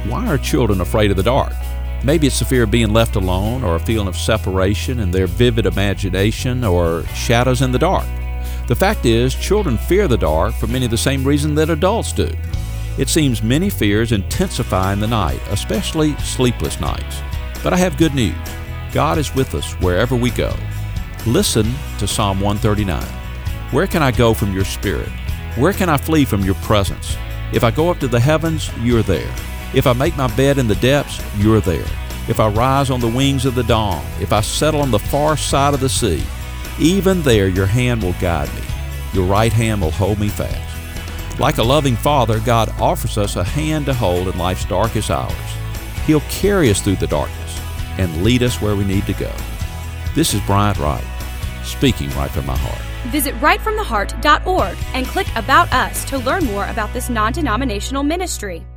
Why are children afraid of the dark? Maybe it's the fear of being left alone, or a feeling of separation and their vivid imagination, or shadows in the dark. The fact is, children fear the dark for many of the same reasons that adults do. It seems many fears intensify in the night, especially sleepless nights. But I have good news. God is with us wherever we go. Listen to Psalm 139. Where can I go from your spirit? Where can I flee from your presence? If I go up to the heavens, you're there. If I make my bed in the depths, you're there. If I rise on the wings of the dawn, if I settle on the far side of the sea, even there your hand will guide me. Your right hand will hold me fast. Like a loving Father, God offers us a hand to hold in life's darkest hours. He'll carry us through the darkness and lead us where we need to go. This is Bryant Wright, speaking right from my heart. Visit rightfromtheheart.org and click About Us to learn more about this non-denominational ministry.